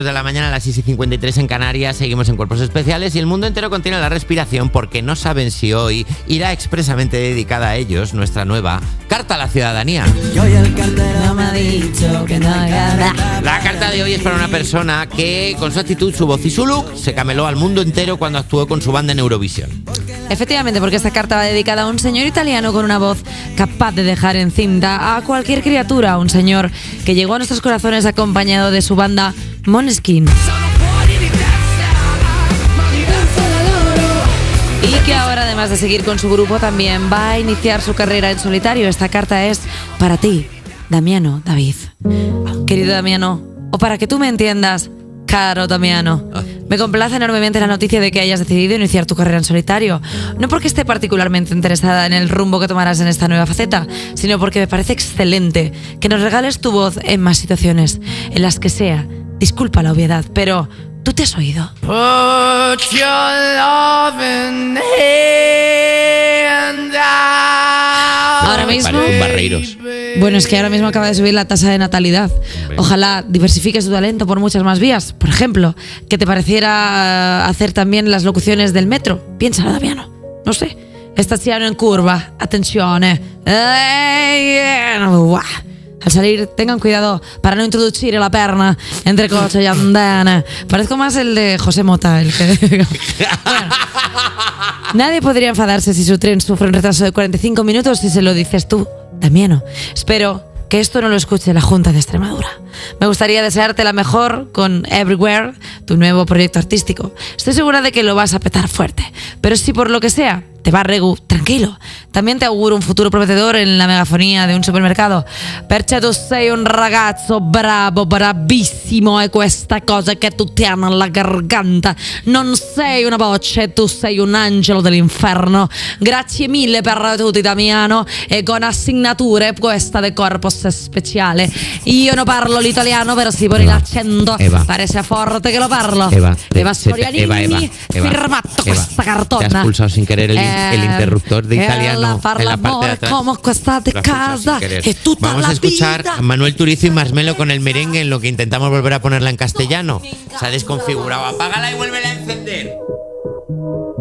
De la mañana a las 6:53 en Canarias, seguimos en Cuerpos Especiales y el mundo entero contiene la respiración porque no saben si hoy irá expresamente dedicada a ellos nuestra nueva Carta a la Ciudadanía. La carta de hoy es para una persona que con su actitud, su voz y su look se cameló al mundo entero cuando actuó con su banda en Eurovisión. Efectivamente, porque esta carta va dedicada a un señor italiano con una voz capaz de dejar en cinta a cualquier criatura, un señor que llegó a nuestros corazones acompañado de su banda Måneskin. Y que ahora, además de seguir con su grupo, también va a iniciar su carrera en solitario. Esta carta es para ti, Damiano David. Querido Damiano, o para que tú me entiendas, caro Damiano, me complace enormemente la noticia de que hayas decidido iniciar tu carrera en solitario. No porque esté particularmente interesada en el rumbo que tomarás en esta nueva faceta, sino porque me parece excelente que nos regales tu voz en más situaciones, en las que sea. Disculpa la obviedad, pero ¿tú te has oído? Ahora mismo... Parece un Barreiros. Bueno, es que ahora mismo acaba de subir la tasa de natalidad. Ojalá diversifiques tu talento por muchas más vías. Por ejemplo, que te pareciera hacer también las locuciones del metro. Piénsalo, Damiano. No sé. Estazione en curva. Attenzione. Al salir, tengan cuidado para no introducir la perna entre coche y andana. Parezco más el de José Mota, el que... Bueno, nadie podría enfadarse si su tren sufre un retraso de 45 minutos si se lo dices tú, Damiano. Espero que esto no lo escuche la Junta de Extremadura. Me gustaría desearte la mejor con Everywhere, tu nuevo proyecto artístico. Estoy segura de que lo vas a petar fuerte, pero si por lo que sea te va regu, tranquilo. También te auguro un futuro prometedor en la megafonía de un supermercado. Perché tu sei un ragazzo bravo, bravissimo, e questa cosa che tu tieni alla garganta non sei una voce, tu sei un angelo dell'inferno. Grazie mille per tutti, Damiano, e con assegnature questa de Corpus Speciale. Io non parlo l'italiano, però si pone l'accento, parece forte che lo parlo. Eva Sorianini, firmato questa cartona. Te has pulsado sin querer el interruptor de italiano en la parte de atrás. Como cuesta de casa, vamos a escuchar a Manuel Turizo y Marshmello con el merengue en lo que intentamos volver a ponerla en castellano. Se ha desconfigurado. Apágala y vuélvela a encender.